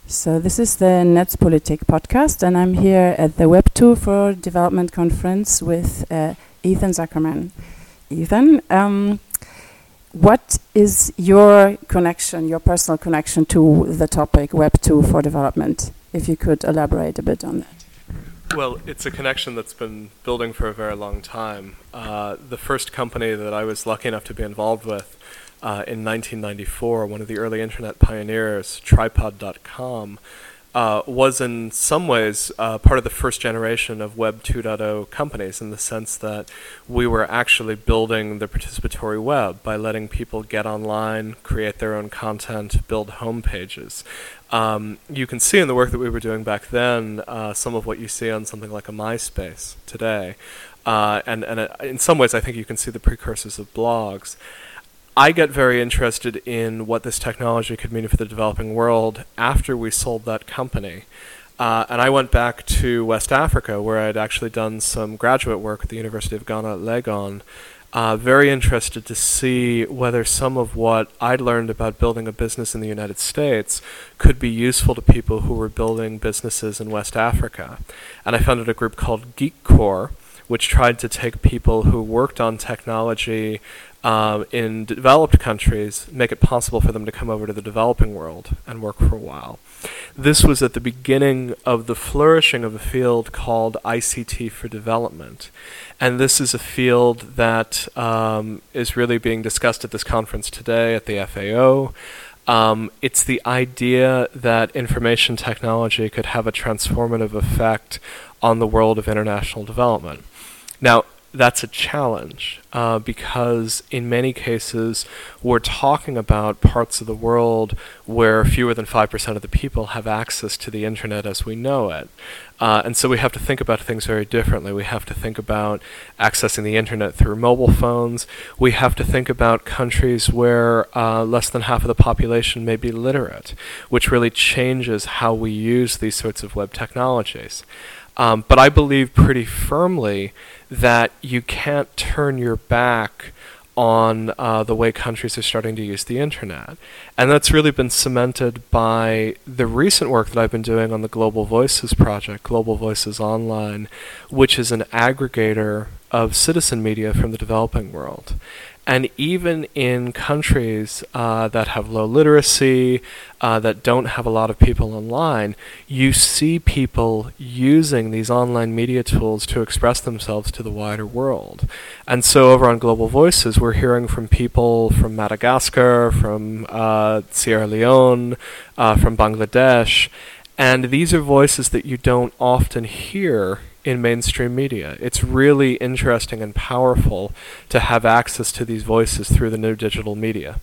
So this is the Netzpolitik podcast, and I'm here at the Web2 for Development conference with Ethan Zuckerman. Ethan, what is your connection, your personal connection to the topic Web2 for Development? If you could elaborate a bit on that. Well, it's a connection that's been building for a very long time. The first company that I was lucky enough to be involved with in 1994, one of the early internet pioneers, Tripod.com, was in some ways part of the first generation of Web 2.0 companies, in the sense that we were actually building the participatory web by letting people get online, create their own content, build home pages. You can see in the work that we were doing back then some of what you see on something like a MySpace today. And in some ways, I think you can see the precursors of blogs. I get very interested in what this technology could mean for the developing world after we sold that company. And I went back to West Africa, where I'd actually done some graduate work at the University of Ghana at Legon. Very interested to see whether some of what I'd learned about building a business in the United States could be useful to people who were building businesses in West Africa. And I founded a group called Geek Corps, which tried to take people who worked on technology in developed countries, make it possible for them to come over to the developing world and work for a while. This was at the beginning of the flourishing of a field called ICT for development. And this is a field that is really being discussed at this conference today at the FAO. It's the idea that information technology could have a transformative effect on the world of international development. Now, that's a challenge because in many cases we're talking about parts of the world where fewer than 5% of the people have access to the internet as we know it. And so we have to think about things very differently. We have to think about accessing the internet through mobile phones. We have to think about countries where less than half of the population may be literate, which really changes how we use these sorts of web technologies. But I believe pretty firmly that you can't turn your back on the way countries are starting to use the internet. And that's really been cemented by the recent work that I've been doing on the Global Voices project, Global Voices Online, which is an aggregator of citizen media from the developing world. And even in countries that have low literacy, that don't have a lot of people online, you see people using these online media tools to express themselves to the wider world. And so over on Global Voices, we're hearing from people from Madagascar, from Sierra Leone, from Bangladesh, and these are voices that you don't often hear in mainstream media. It's really interesting and powerful to have access to these voices through the new digital media.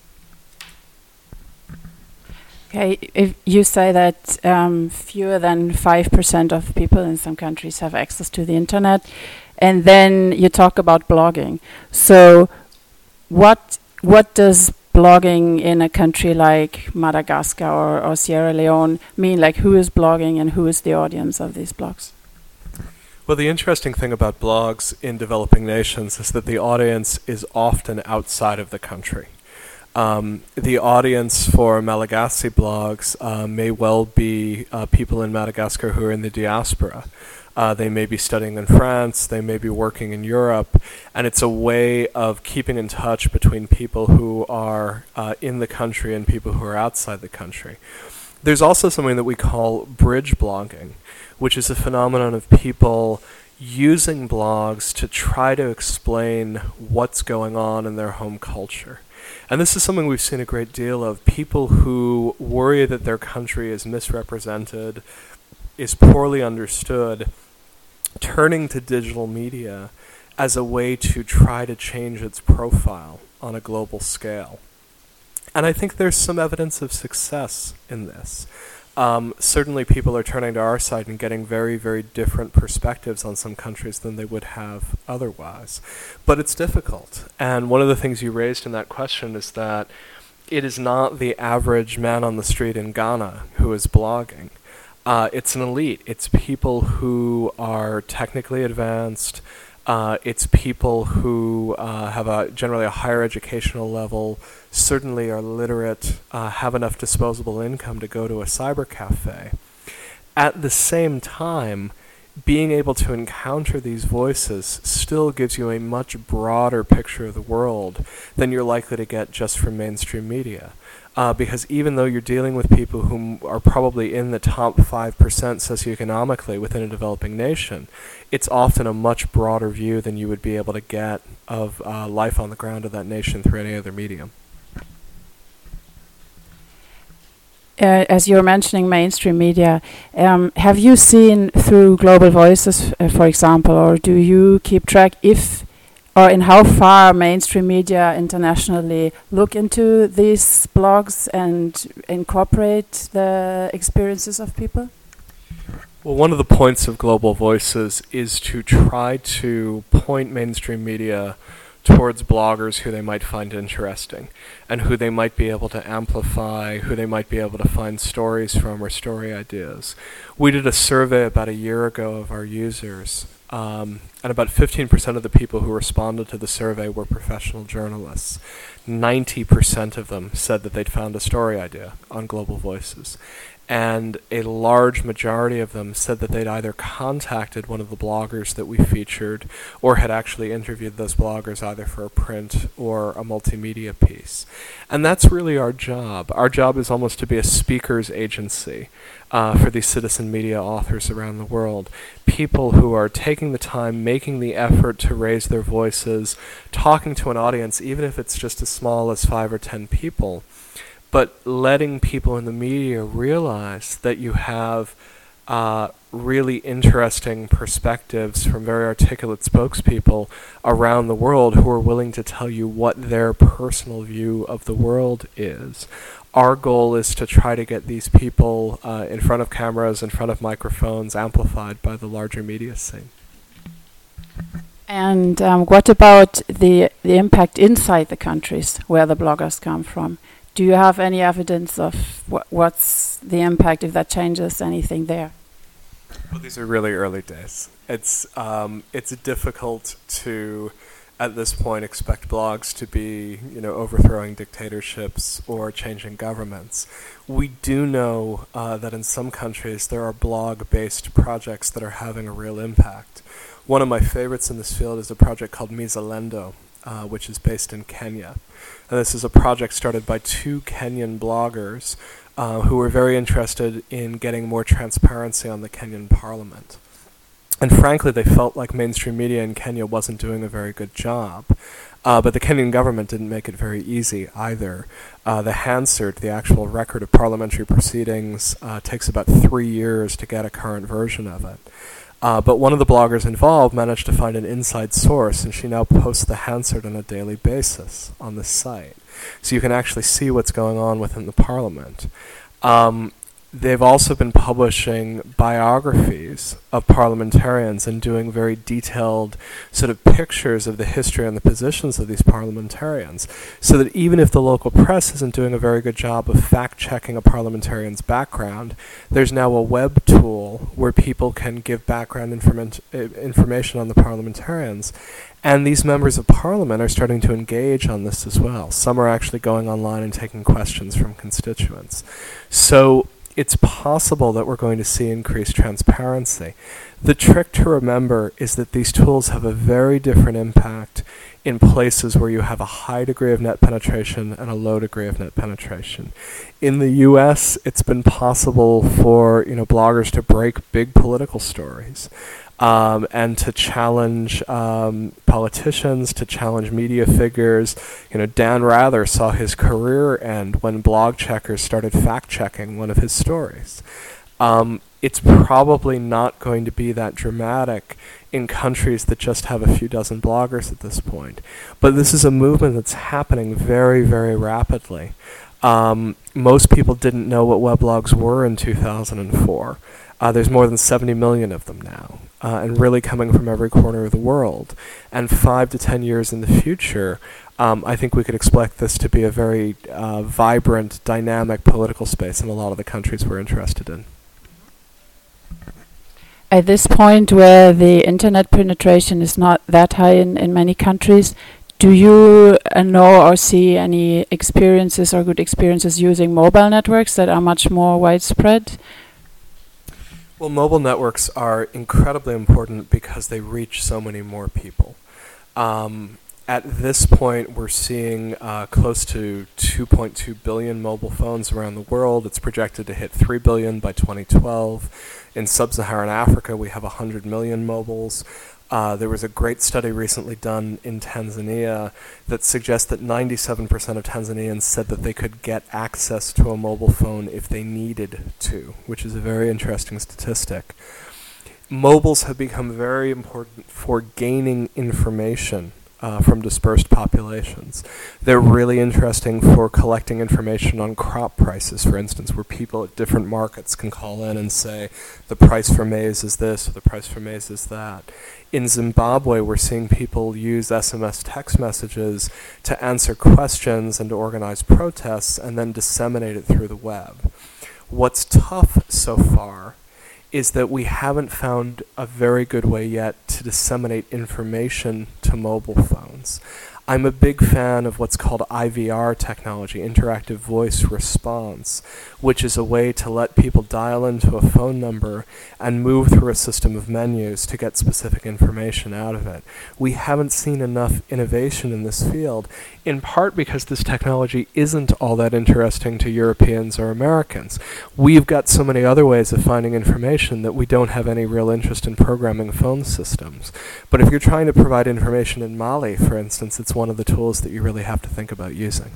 Okay, if you say that fewer than 5% of people in some countries have access to the internet, and then you talk about blogging. So what does blogging in a country like Madagascar or Sierra Leone mean? Like, who is blogging and who is the audience of these blogs? Well, the interesting thing about blogs in developing nations is that the audience is often outside of the country. The audience for Malagasy blogs may well be people in Madagascar who are in the diaspora. They may be studying in France, they may be working in Europe, and it's a way of keeping in touch between people who are in the country and people who are outside the country. There's also something that we call bridge blogging, which is a phenomenon of people using blogs to try to explain what's going on in their home culture. And this is something we've seen a great deal of. People who worry that their country is misrepresented, is poorly understood, turning to digital media as a way to try to change its profile on a global scale. And I think there's some evidence of success in this. Certainly people are turning to our side and getting very, very different perspectives on some countries than they would have otherwise. But it's difficult. And one of the things you raised in that question is that it is not the average man on the street in Ghana who is blogging. It's an elite. It's people who are technically advanced, It's people who have generally a higher educational level, certainly are literate, have enough disposable income to go to a cyber cafe. At the same time, being able to encounter these voices still gives you a much broader picture of the world than you're likely to get just from mainstream media. Because even though you're dealing with people who are probably in the top 5% socioeconomically within a developing nation, it's often a much broader view than you would be able to get of life on the ground of that nation through any other medium. As you're mentioning mainstream media, have you seen through Global Voices, for example, or do you keep track if or in how far mainstream media internationally look into these blogs and incorporate the experiences of people? Well, one of the points of Global Voices is to try to point mainstream media towards bloggers who they might find interesting and who they might be able to amplify, who they might be able to find stories from or story ideas. We did a survey about a year ago of our users, and about 15% of the people who responded to the survey were professional journalists. 90% of them said that they'd found a story idea on Global Voices. And a large majority of them said that they'd either contacted one of the bloggers that we featured or had actually interviewed those bloggers either for a print or a multimedia piece. And that's really our job. Our job is almost to be a speaker's agency for these citizen media authors around the world. People who are taking the time, making the effort to raise their voices, talking to an audience, even if it's just as small as 5 or 10 people, but letting people in the media realize that you have really interesting perspectives from very articulate spokespeople around the world who are willing to tell you what their personal view of the world is. Our goal is to try to get these people in front of cameras, in front of microphones, amplified by the larger media scene. And what about the impact inside the countries where the bloggers come from? Do you have any evidence of what's the impact, if that changes anything there? Well, these are really early days. It's difficult to, at this point, expect blogs to be, overthrowing dictatorships or changing governments. We do know that in some countries there are blog-based projects that are having a real impact. One of my favorites in this field is a project called Mizalendo, which is based in Kenya. And this is a project started by 2 Kenyan bloggers who were very interested in getting more transparency on the Kenyan parliament. And frankly, they felt like mainstream media in Kenya wasn't doing a very good job. But the Kenyan government didn't make it very easy either. The Hansard, the actual record of parliamentary proceedings, takes about 3 years to get a current version of it. But one of the bloggers involved managed to find an inside source, and she now posts the Hansard on a daily basis on the site. So you can actually see what's going on within the parliament. They've also been publishing biographies of parliamentarians and doing very detailed sort of pictures of the history and the positions of these parliamentarians, so that even if the local press isn't doing a very good job of fact-checking a parliamentarian's background, there's now a web tool where people can give background information on the parliamentarians. And these members of parliament are starting to engage on this as well. Some are actually going online and taking questions from constituents. So it's possible that we're going to see increased transparency. The trick to remember is that these tools have a very different impact in places where you have a high degree of net penetration and a low degree of net penetration. In the US, it's been possible for bloggers to break big political stories. And to challenge politicians, to challenge media figures. Dan Rather saw his career end when blog checkers started fact-checking one of his stories. It's probably not going to be that dramatic in countries that just have a few dozen bloggers at this point. But this is a movement that's happening very, very rapidly. Most people didn't know what weblogs were in 2004. There's more than 70 million of them now, and really coming from every corner of the world. And 5 to 10 years in the future, I think we could expect this to be a very vibrant, dynamic political space in a lot of the countries we're interested in. at this point where the internet penetration is not that high in many countries, do you know or see any experiences or good experiences using mobile networks that are much more widespread? Well, mobile networks are incredibly important because they reach so many more people. At this point, we're seeing close to 2.2 billion mobile phones around the world. It's projected to hit 3 billion by 2012. In sub-Saharan Africa, we have 100 million mobiles. There was a great study recently done in Tanzania that suggests that 97% of Tanzanians said that they could get access to a mobile phone if they needed to, which is a very interesting statistic. Mobiles have become very important for gaining information from dispersed populations. They're really interesting for collecting information on crop prices, for instance, where people at different markets can call in and say, the price for maize is this, or the price for maize is that. In Zimbabwe, we're seeing people use SMS text messages to answer questions and to organize protests and then disseminate it through the web. What's tough so far is that we haven't found a very good way yet to disseminate information to mobile phones. I'm a big fan of what's called IVR technology, interactive voice response, which is a way to let people dial into a phone number and move through a system of menus to get specific information out of it. We haven't seen enough innovation in this field, in part because this technology isn't all that interesting to Europeans or Americans. We've got so many other ways of finding information that we don't have any real interest in programming phone systems. But if you're trying to provide information in Mali, for instance, it's one of the tools that you really have to think about using.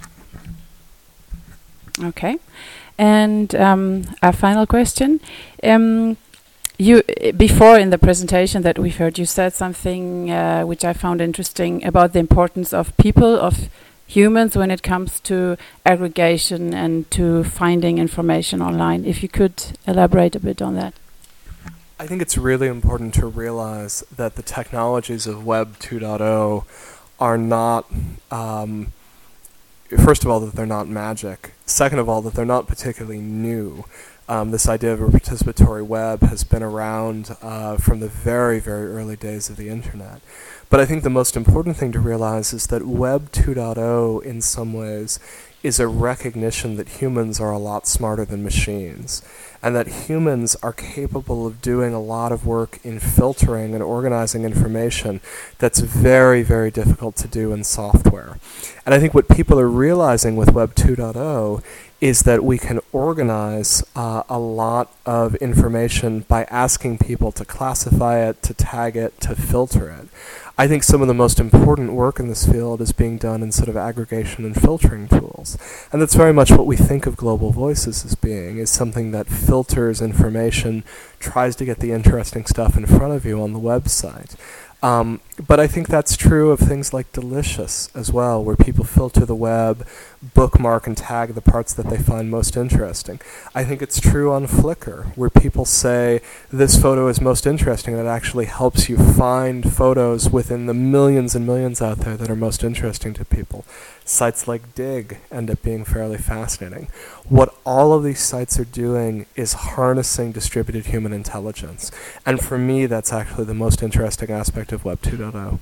Okay. And our final question. You before in the presentation that we've heard, you said something which I found interesting about the importance of people, of humans, when it comes to aggregation and to finding information online. If you could elaborate a bit on that. I think it's really important to realize that the technologies of Web 2.0 are not, first of all, that they're not magic. Second of all, that they're not particularly new. This idea of a participatory web has been around from the very, very early days of the internet. But I think the most important thing to realize is that Web 2.0, in some ways, is a recognition that humans are a lot smarter than machines, and that humans are capable of doing a lot of work in filtering and organizing information that's very, very difficult to do in software. And I think what people are realizing with Web 2.0 is that we can organize a lot of information by asking people to classify it, to tag it, to filter it. I think some of the most important work in this field is being done in sort of aggregation and filtering tools. And that's very much what we think of Global Voices as being, is something that filters information, tries to get the interesting stuff in front of you on the website. But I think that's true of things like Delicious as well, where people filter the web, bookmark and tag the parts that they find most interesting. I think it's true on Flickr, where people say, this photo is most interesting, and it actually helps you find photos within the millions and millions out there that are most interesting to people. Sites like Dig end up being fairly fascinating. What all of these sites are doing is harnessing distributed human intelligence. And for me, that's actually the most interesting aspect of Web 2.0.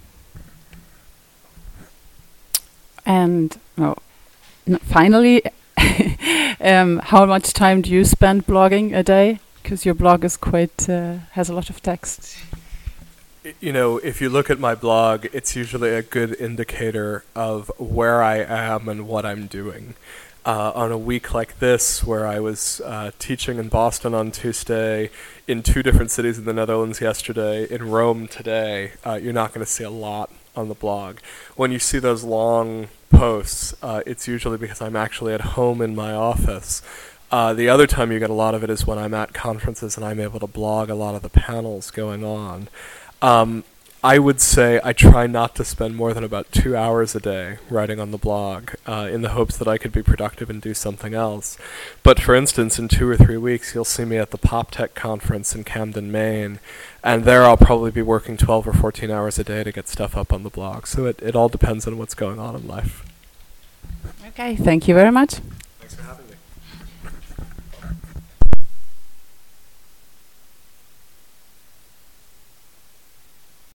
And finally, how much time do you spend blogging a day? Because your blog is quite has a lot of text. You know, if you look at my blog, it's usually a good indicator of where I am and what I'm doing. On a week like this, where I was teaching in Boston on Tuesday, in 2 different cities in the Netherlands yesterday, in Rome today, you're not going to see a lot on the blog. When you see those long posts, it's usually because I'm actually at home in my office. The other time you get a lot of it is when I'm at conferences and I'm able to blog a lot of the panels going on. I would say I try not to spend more than about 2 hours a day writing on the blog, in the hopes that I could be productive and do something else. But for instance, in 2 or 3 weeks, you'll see me at the PopTech conference in Camden, Maine, and there I'll probably be working 12 or 14 hours a day to get stuff up on the blog. So it all depends on what's going on in life. Okay, thank you very much. Thanks for having me.